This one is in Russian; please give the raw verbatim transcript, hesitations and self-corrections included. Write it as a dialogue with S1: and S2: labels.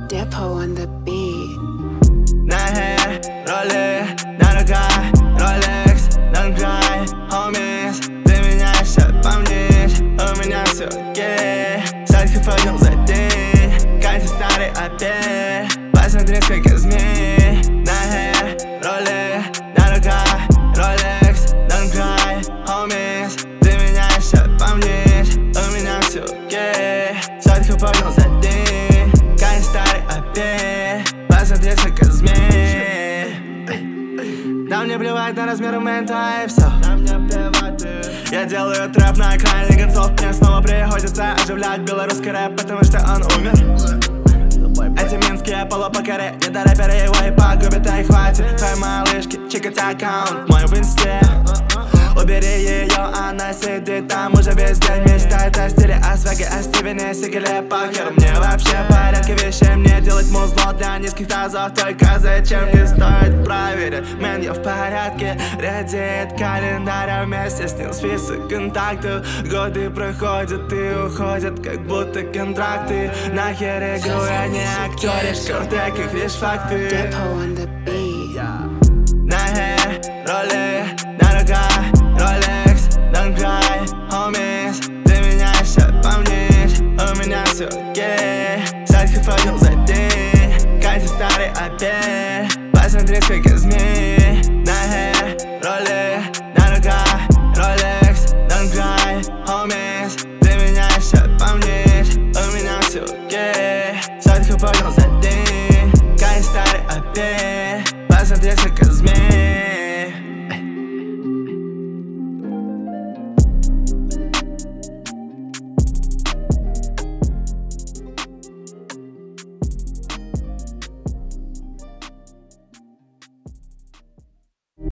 S1: Depo on the beat.
S2: На hair, роли, на руках, Rolex, don't cry, homies. Ты меняешься, помнишь, у меня все окей. Садки поднял за день, Катя старый опять. Посмотри, сколько змей. На hair, роли, на руках, Rolex, don't cry, homies. Ты меняешься, помнишь, у меня все окей. Садки поднял за день, Катя старый опять. Посмотри, сколько змей. Да мне плевать на размер момента и все. Да мне плевать. Я делаю трэп на экране концов. Мне снова приходится оживлять белорусский рэп, потому что он умер. Эти минские полупокоры, не до рэпера его и погубят, а и хватит. Твоей малышки, чекать аккаунт мой в инсте. Убери ее, она сидит там уже весь день. Мечтает о стиле, о свеге, о Стивене Сигале. Похер, мне вообще порядке вещей. Мне делать музло для низких тазов. Только зачем не стоит проверить? Мэн, я в порядке. Редеет календарь, а вместе с ним список контактов. Годы проходят и уходят, как будто контракты. Нахер игру, я не актеришь, крутых их лишь факты.
S1: Depo on the beat.
S2: На hair, роли, на руках, Rolex, don't cry, homies. Ты меняешься, помнишь, у меня все окей. Садки поднял за день, Катя старый опять. Посмотри, сколько змей.